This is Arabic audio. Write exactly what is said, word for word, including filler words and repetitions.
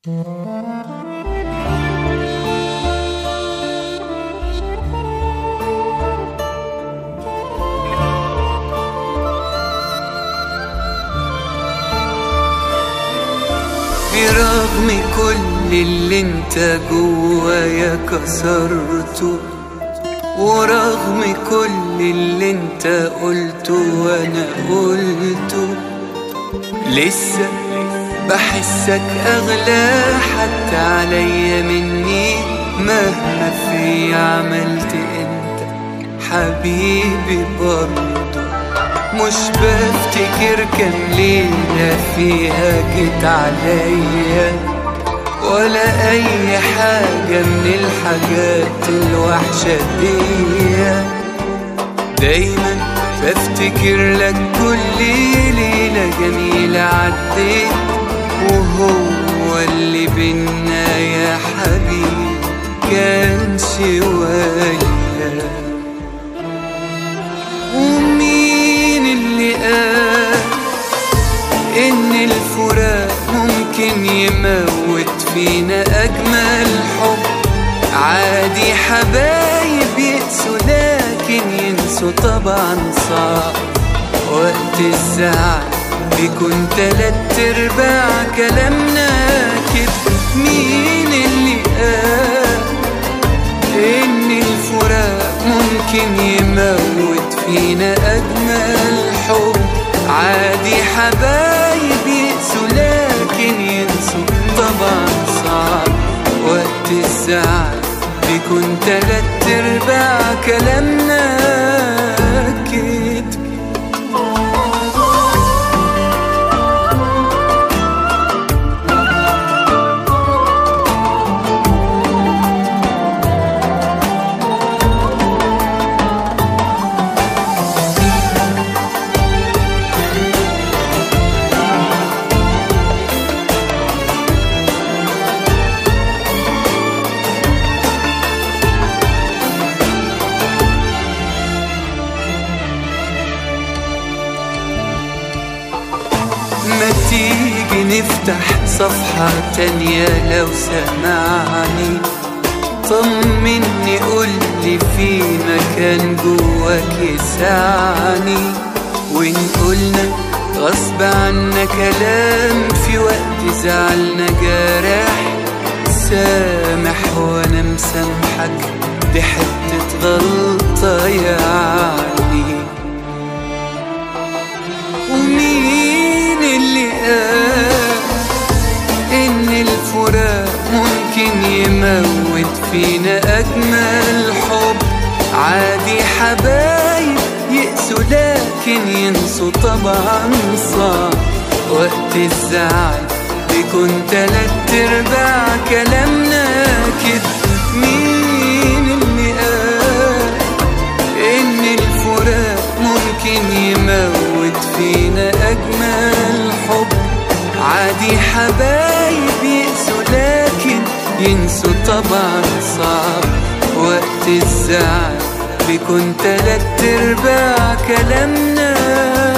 برغم كل اللي انت جوايا كسرته، ورغم كل اللي انت قلته وانا قلته، لسه بحسك اغلى حتى عليا مني. مهما في عملت انت حبيبي برضه، مش بفتكر كان ليلة فيها جيت عليا، ولا اي حاجة من الحاجات الوحشة دي. دايما بفتكر لك كل ليلة جميلة عديت، وهو اللي بينا يا حبيبي كان شوية. ومين اللي قال إن الفراق ممكن يموت فينا أجمل حب؟ عادي حبايب يقسوا لكن ينسوا طبعا صعب. وقت الزعل بيكون تلات ارباع كلامنا كده. مين اللي قال إن الفراق ممكن يموت فينا أجمل حب؟ عادي حبايب يقسوا لكن ينسوا طبعا صعب. وقت الزعل بيكون تلات ارباع كلامنا كده. ما تيجي نفتح صفحة تانية لو سمعني، طمني قولي في مكان جواك يسعني. وإن قلنا غصب عنا كلام في وقت زعلنا جارح، سامح وانا مسامحك دي حتة غلطة يعني. ومين اللي قال إن الفراق ممكن يموت فينا أجمل حب؟ عادي حبايب يقسوا لكن ينسوا طبعا صعب. وقت الزعل بيكون تلات ارباع كلامنا كده. مين اللي قال إن الفراق ممكن يموت فينا أجمل حب؟ عادي حبايب يقسوا لكن ينسوا طبعا صعب. وقت الزعل بيكون تلات ارباع كلامنا